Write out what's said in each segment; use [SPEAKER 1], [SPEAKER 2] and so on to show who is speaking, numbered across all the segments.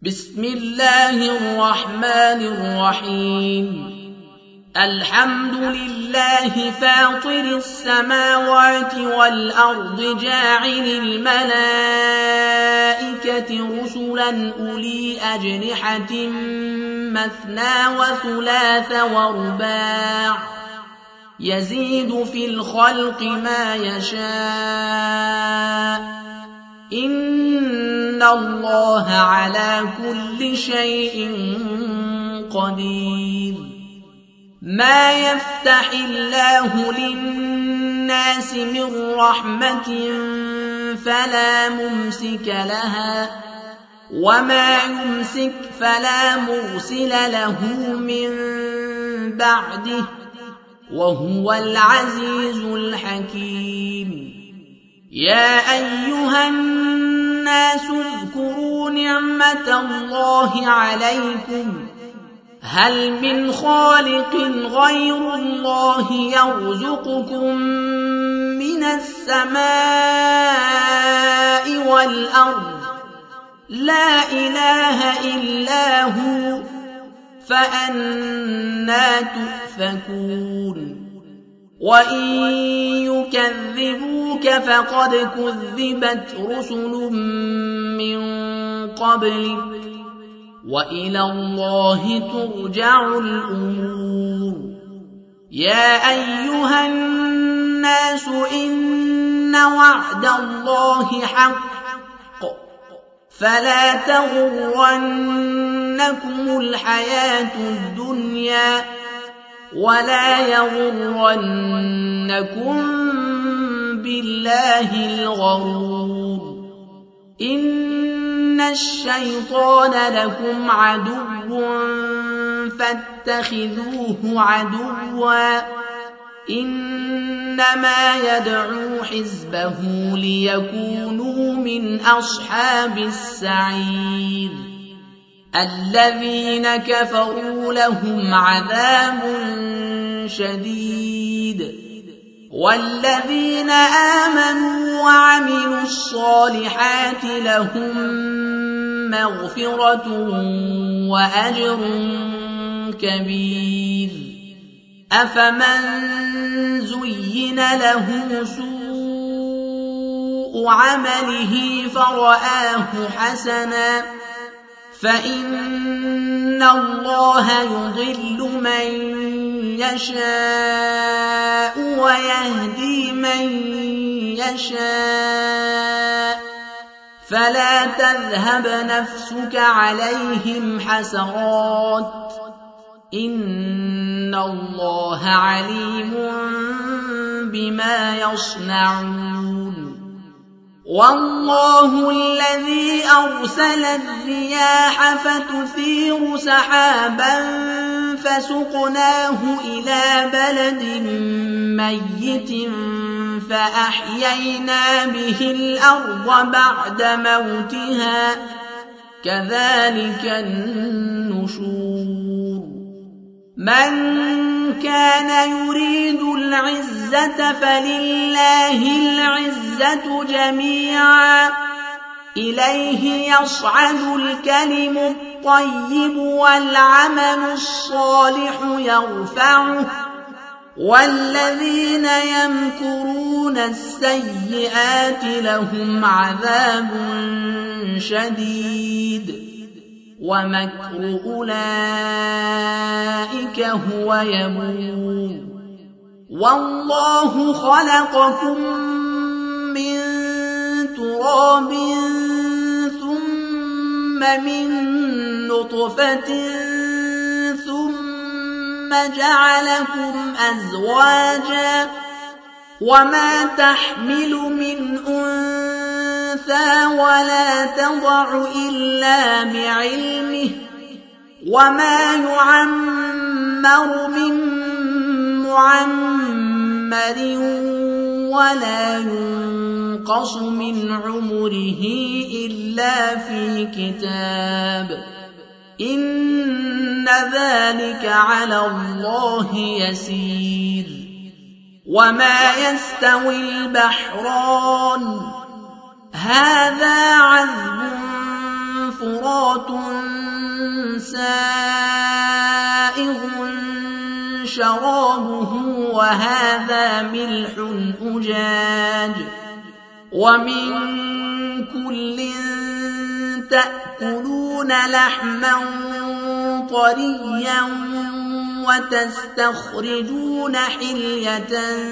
[SPEAKER 1] بسم الله الرحمن الرحيم الحمد لله فاطر السماوات والأرض جاعل الملائكة رسلا أولي أجنحة مثنى وثلاث ورباع يزيد في الخلق ما يشاء إن الله على كل شيء قدير ما يفتح الله للناس من رحمة فلا ممسك لها وما يمسك فلا مرسل له من بعده وهو العزيز الحكيم يا أيها الناس اذكروا نعمة الله عليكم هل من خالق غير الله يرزقكم من السماء والأرض لا إله إلا هو فأنى تؤفكون وإن يكذبوك فقد كذبت رسل من قبلك وإلى الله ترجع الأمور يا أيها الناس إن وعد الله حق فلا تغرنكم الحياة الدنيا ولا يغرنكم بالله الغرور إن الشيطان لكم عدو فاتخذوه عدوا إنما يدعو حزبه ليكونوا من أصحاب السعير الذين كفروا لهم عذاب شديد والذين آمنوا وعملوا الصالحات لهم مغفرة وأجر كبير أفمن زين له سوء عمله فرآه حسنا فإن الله يضل من يشاء ويهدي من يشاء فلا تذهب نفسك عليهم حسرات إن الله عليم بما يصنعون والله الذي أرسل الرياح فتثير سحابا فسقناه إلى بلد ميت فأحيينا به الأرض بعد موتها كذلك النشور من كان يريد العزة فلله العزة جميعا إليه يصعد الكلم الطيب والعمل الصالح يرفعه والذين يمكرون السيئات لهم عذاب شديد ومكر أولئك هو يبور والله خلقكم من تراب ثم من نطفة ثم جعلكم أزواجا وما تحمل من أنثى ولا تضع إلا بعلمه وما يعمر من معمر ولا ينقص من عمره إلا في كتاب إن ذلك على الله يسير وما يستوي البحران هذا عذب فرات سائغ شرابه وهذا ملح أجاج ومن كل تأكلون لحما طريا وتستخرجون حلية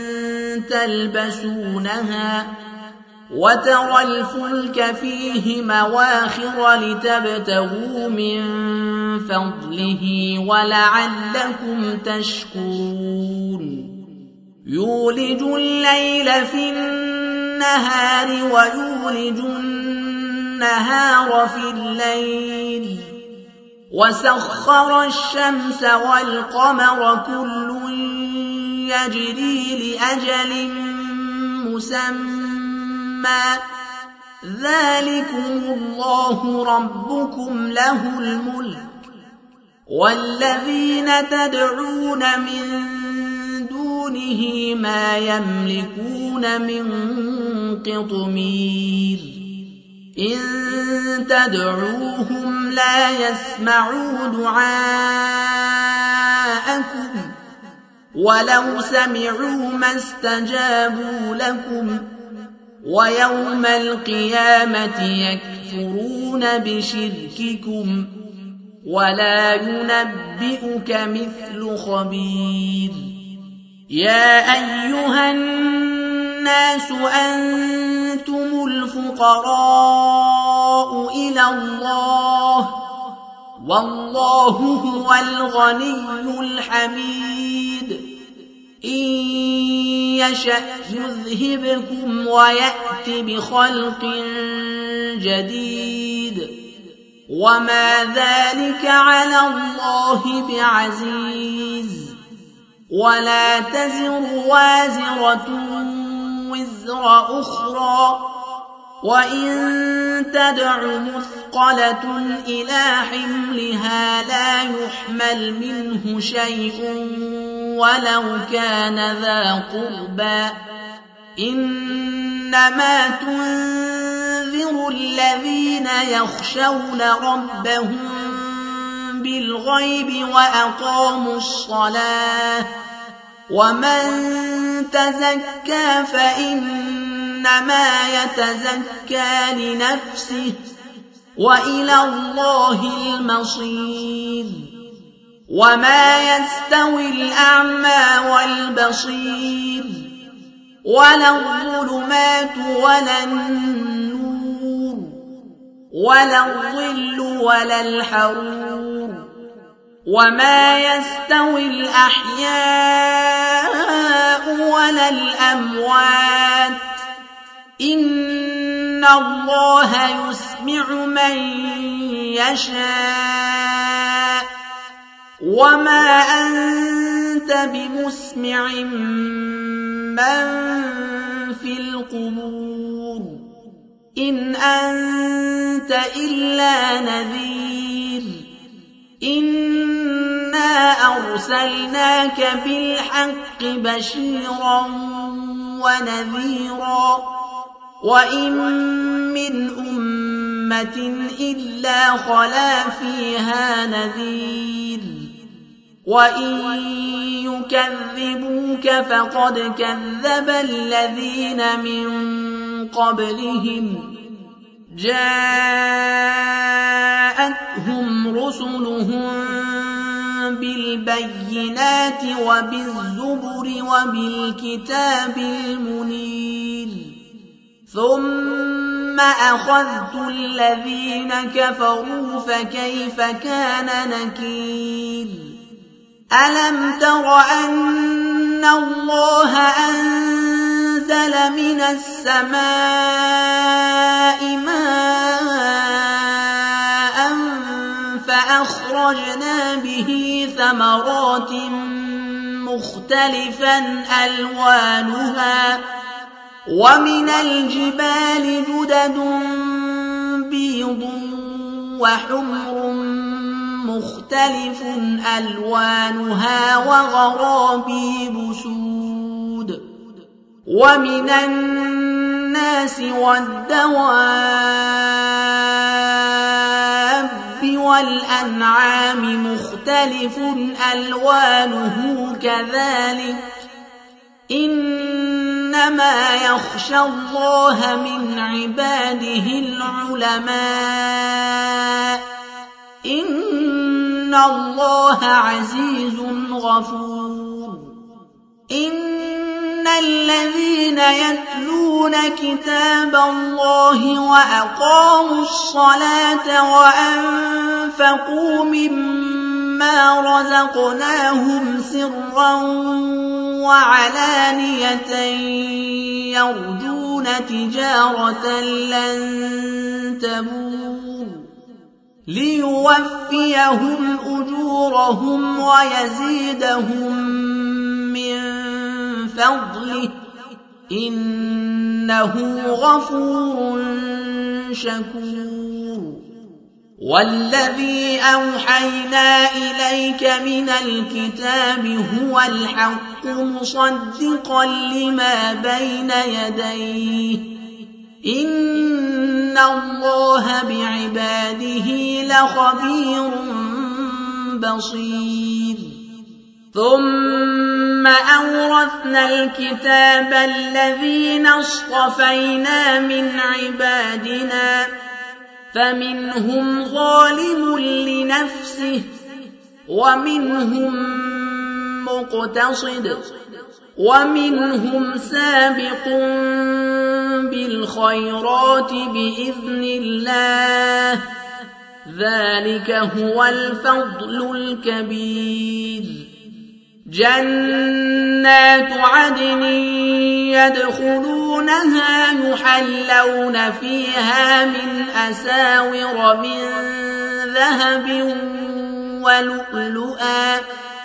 [SPEAKER 1] تلبسونها وترى الفلك فيه مواخر لتبتغوا من فضله ولعلكم تشكرون يولج الليل في النهار ويولج النهار في الليل وسخر الشمس والقمر كل يجري لأجل مسمى ذلكم الله ربكم له الملك والذين تدعون من دونه ما يملكون من قطمير إن تدعوهم لا يسمعوا دعاءكم ولو سمعوا ما استجابوا لكم ويوم القيامة يكفرون بشرككم ولا ينبئك مثل خبير يا أيها الناس أنتم الفقراء إلى الله والله هو الغني الحميد إن يشأ يذهبكم ويأت بخلق جديد وما ذلك على الله بعزيز ولا تزر وازرة وزر أخرى وإن تدع مثقلة إلى حملها لا يحمل منه شيء ولو كان ذا قربى إنما تنذر الذين يخشون ربهم بالغيب وأقاموا الصلاة ومن تزكى فإنما يتزكى لنفسه وإلى الله المصير وما يستوي الأعمى والبصير ولا الظلمات ولا النور ولا الظل ولا الحرور وما يستوي الأحياء ولا الأموات إن الله يسمع من يشاء وما أنت بمسمع من في القبور إن أنت إلا نذير إنا أرسلناك بالحق بشيرا ونذيرا وإن من أمة إلا خلا فيها نذير وإن يكذبوك فقد كذب الذين من قبلهم جاءتهم رسلهم بالبينات وبالزبر وبالكتاب المنير ثم أخذت الذين كفروا فكيف كان نكير ألم تر أن الله أنزل من السماء ماء فأخرجنا به ثمرات مختلفا ألوانها ومن الجبال جدد بيض وحمر مختلف ألوانها وغرابيب سود ومن الناس والدواب والأنعام مختلف ألوانه كذلك إنما يخشى الله من عباده العلماء إن الله عزيز غفور إن الذين يتلون كتاب الله وأقاموا الصلاة وأنفقوا مما رزقناهم سرا وعلانية يرجون تجارة لن تبور ليوفيهم أجورهم ويزيدهم من فضله إنه غفور شكور والذي أوحينا إليك من الكتاب هو الحق مصدقا لما بين يديه إن الله بعباده لخبير بصير ثم أورثنا الكتاب الذين اصطفينا من عبادنا فمنهم ظالم لنفسه ومنهم مقتصد ومنهم سابق بالخيرات بإذن الله ذلك هو الفضل الكبير جنات عدن يدخلونها يحلون فيها من أساور من ذهب ولؤلؤا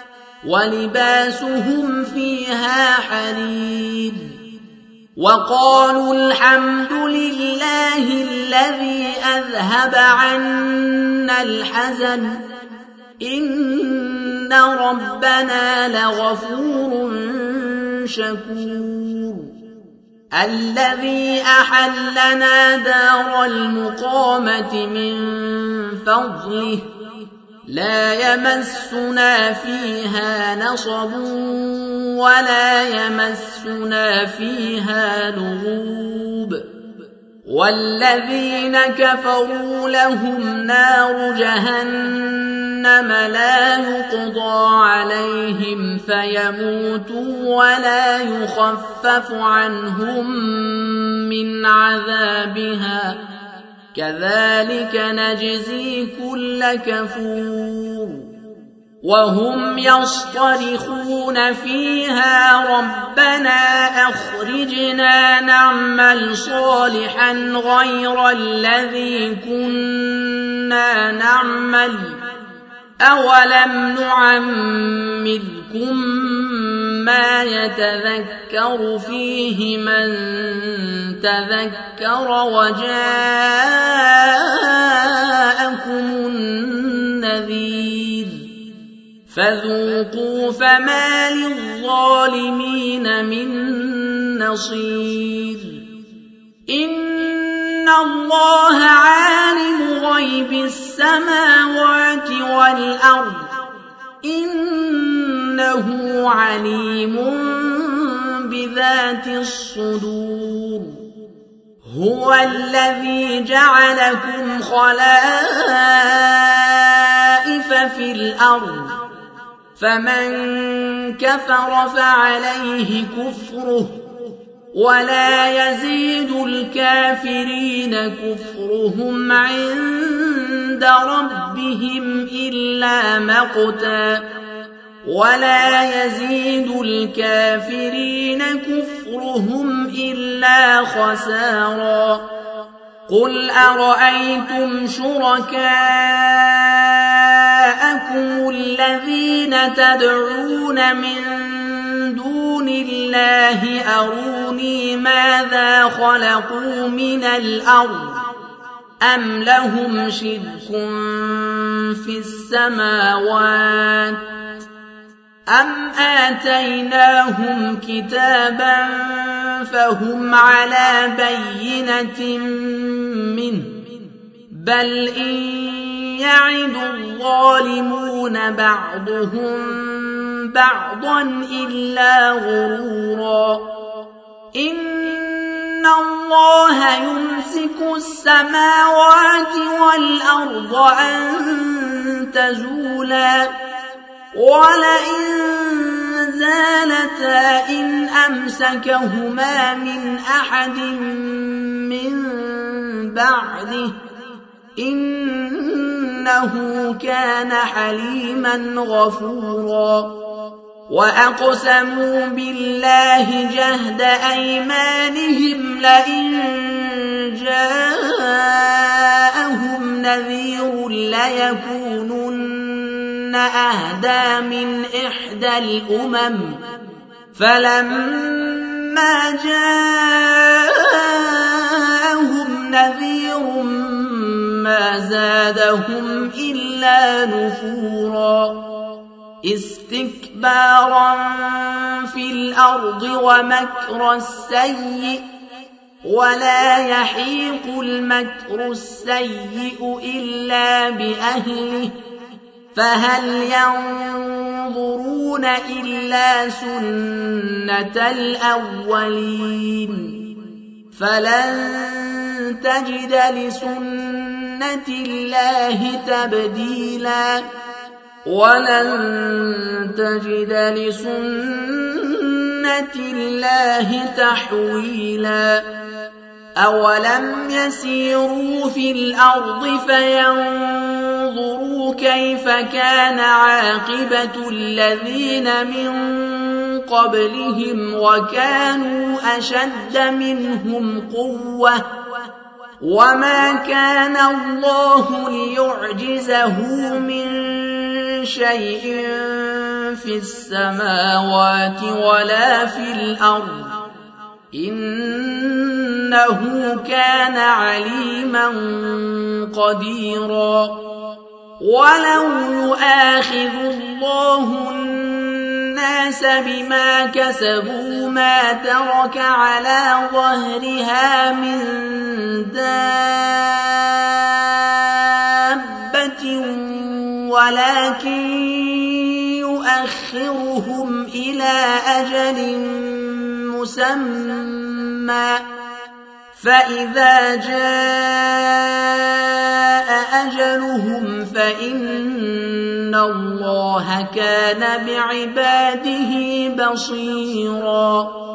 [SPEAKER 1] ولباسهم فيها حرير وقالوا الحمد لله الذي أذهب عنا الحزن إن ربنا لغفور شكور الذي أحلنا دار المقامة من فضله لا يمسنا فيها نصب ولا يمسنا فيها لغوب والذين كفروا لهم نار جهنم لا يقضى عليهم فيموتوا ولا يخفف عنهم من عذابها كذلك نجزي كل كفور وهم يصطرخون فيها ربنا أخرجنا نعمل صالحا غير الذي كنا نعمل أولم نعمركم ما يتذكر فيه من تذكر وجاءكم النذير فذوقوا فما للظالمين من نصير إن الله عالم غيب السماوات والأرض إنه عليم بذات الصدور هو الذي جعلكم خلائف في الأرض فمن كفر فعليه كفره ولا يزيد الكافرين كفرهم عند ربهم إلا مقتا ولا يزيد الكافرين كفرهم إلا خسارا قل أرأيتم شركاءكم الذين تدعون من دون الله أروني ماذا خلقوا من الأرض أم لهم شرك في السماوات أم آتيناهم كتابا فهم على بينة منه بل إن يعد الظالمون بعضهم بعضا إلا غرورا إن الله يمسك السماوات والأرض أن تزولا ولئن زالتا إن أمسكهما من أحد من بعده إنه كان حليما غفورا وأقسموا بالله جهد أيمانهم لئن جاءهم نذير ليكونن أهدى من إحدى الأمم فلما جاءهم نذير ما زادهم إلا نفورا استكبارا في الأرض ومكر السيء ولا يحيق المكر السيء إلا بأهله فهل ينظرون إلا سنة الأولين فلن تجد لسنة الله تبديلا ولن تجد لسنة الله تحويلا أولم يسيروا في الأرض فينظروا كيف كان عاقبة الذين من قبلهم وكانوا أشد منهم قوة وما كان الله ليعجزه من شيء في السماوات ولا في الأرض إنه كان عليما قديرا ولو يؤاخذ الله الناس بما كسبوا ما ترك على ظهرها من دابة ولكن يؤخرهم إلى أجل مسمى فإذا جاء أجلهم فإن الله كان بعباده بصيرا